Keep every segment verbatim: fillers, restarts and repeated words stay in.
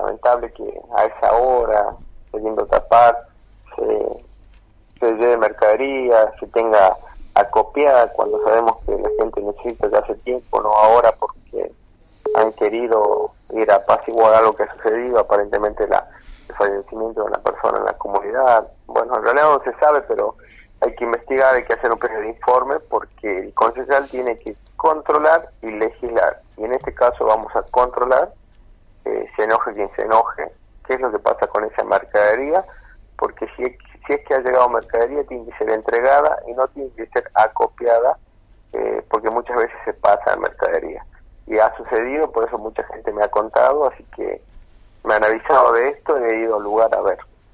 lamentable que a esa hora, queriendo tapar, se, se lleve mercadería, se tenga acopiada cuando sabemos que la gente necesita ya hace tiempo, no ahora porque han querido ir a apaciguar algo que ha sucedido, aparentemente la, el fallecimiento de una persona en la comunidad. Bueno, en realidad no se sabe, pero hay que investigar, hay que hacer un periodo de informe porque el concejal tiene que controlar y legislar. Y en este caso vamos a controlar, eh, se enoje quien se enoje, qué es lo que pasa con esa mercadería, porque si es, si es que ha llegado mercadería tiene que ser entregada y no tiene que ser acopiada, eh, porque muchas veces se pasa en mercadería. Y ha sucedido, por eso mucha gente me ha contado, así que me han avisado de esto y he ido al lugar a ver.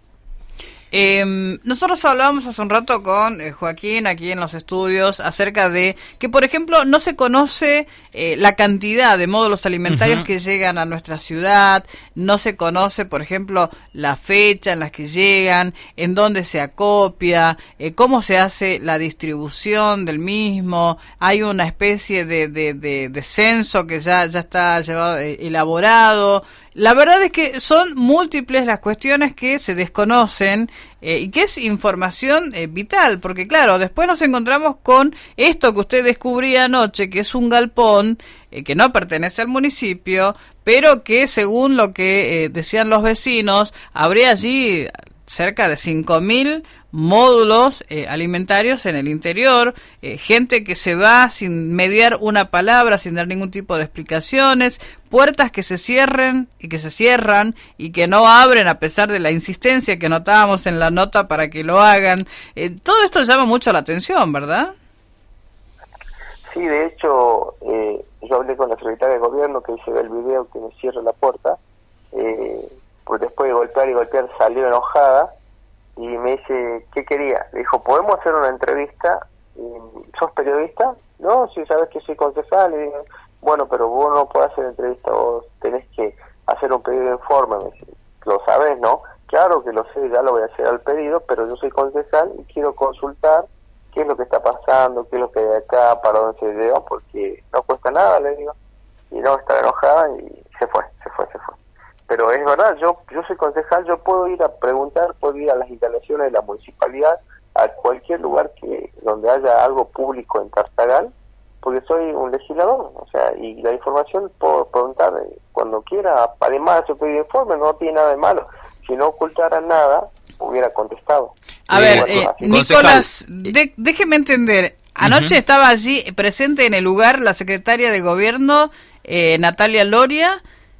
Eh, nosotros hablábamos hace un rato con eh, Joaquín aquí en los estudios acerca de que, por ejemplo, no se conoce eh, la cantidad de módulos alimentarios uh-huh. que llegan a nuestra ciudad, no se conoce, por ejemplo, la fecha en la que llegan, en dónde se acopia, eh, cómo se hace la distribución del mismo. Hay una especie de, de, de, de censo que ya, ya está llevado, eh, elaborado. La verdad es que son múltiples las cuestiones que se desconocen eh, y que es información eh, vital, porque claro, después nos encontramos con esto que usted descubría anoche, que es un galpón eh, que no pertenece al municipio, pero que según lo que eh, decían los vecinos, habría allí cerca de cinco mil módulos eh, alimentarios en el interior, eh, gente que se va sin mediar una palabra, sin dar ningún tipo de explicaciones, puertas que se cierren y que se cierran y que no abren a pesar de la insistencia que notábamos en la nota para que lo hagan. Eh, todo esto llama mucho la atención, ¿verdad? Sí, de hecho, eh, yo hablé con la secretaria de gobierno que se ve el video que me cierra la puerta, eh, pues después de golpear y golpear salió enojada y me dice, ¿qué quería? Le dijo, ¿podemos hacer una entrevista? ¿Sos periodista? No, si sabes que soy concejal. Y digo, bueno, pero vos no podés hacer entrevista, vos tenés que hacer un pedido de informe. Me dice, ¿lo sabés, no? Claro que lo sé, ya lo voy a hacer al pedido, pero yo soy concejal y quiero consultar qué es lo que está pasando, qué es lo que hay acá, para dónde se lleva, porque no cuesta nada, le digo. Y no, estaba enojada y se fue, se fue, se fue. Pero es verdad, yo yo soy concejal, yo puedo ir a preguntar, puedo ir a las instalaciones de la municipalidad, a cualquier lugar que donde haya algo público en Tartagal, porque soy un legislador, o sea, y la información puedo preguntar cuando quiera. Además, ese pedido de informe no tiene nada de malo. Si no ocultaran nada, hubiera contestado. A ver, eh, Nicolás, de, déjeme entender. Anoche uh-huh. estaba allí presente en el lugar la secretaria de gobierno, eh, Natalia Loria,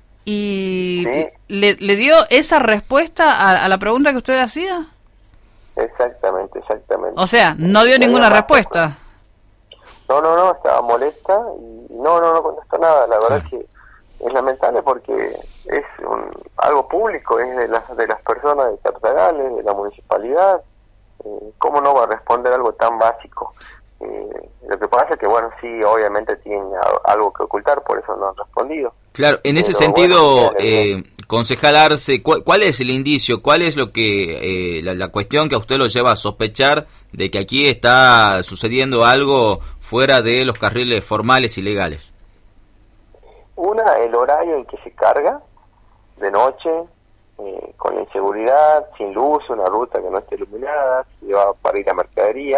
y sí. le, le dio esa respuesta a, a la pregunta que usted hacía. Exactamente, exactamente. O sea, no dio no ninguna respuesta. No, no, no, estaba molesta y no, no, no contestó nada. La verdad sí. es que es lamentable porque es un, algo público, es de las de las personas de Tartagal, de la municipalidad. Eh, ¿Cómo no va a responder algo tan básico? Eh, lo que pasa es que, bueno, sí, obviamente tienen algo que ocultar, por eso no han respondido. Claro, en ese Pero, sentido, bueno, eh, concejal Arce, ¿cuál, ¿cuál es el indicio? ¿Cuál es lo que eh, la, la cuestión que a usted lo lleva a sospechar de que aquí está sucediendo algo fuera de los carriles formales y legales? Una, el horario en que se carga, de noche, eh, con inseguridad, sin luz, una ruta que no esté iluminada, se lleva para ir a mercadería,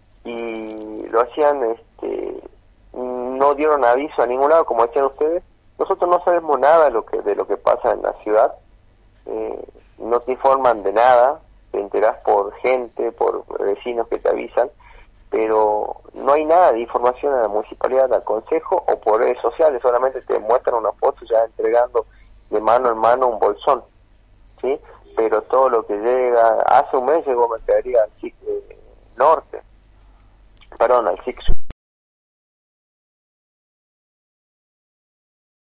y lo hacían, este, no dieron aviso a ningún lado, como decían ustedes. Nosotros no sabemos nada de lo que de lo que pasa en la ciudad, eh, no te informan de nada, te enterás por gente, por vecinos que te avisan, pero no hay nada de información a la municipalidad, al consejo o por redes sociales, solamente te muestran una foto ya entregando de mano en mano un bolsón, ¿sí? Pero todo lo que llega, hace un mes llegó mercadería al C I C eh, norte, perdón, al C I C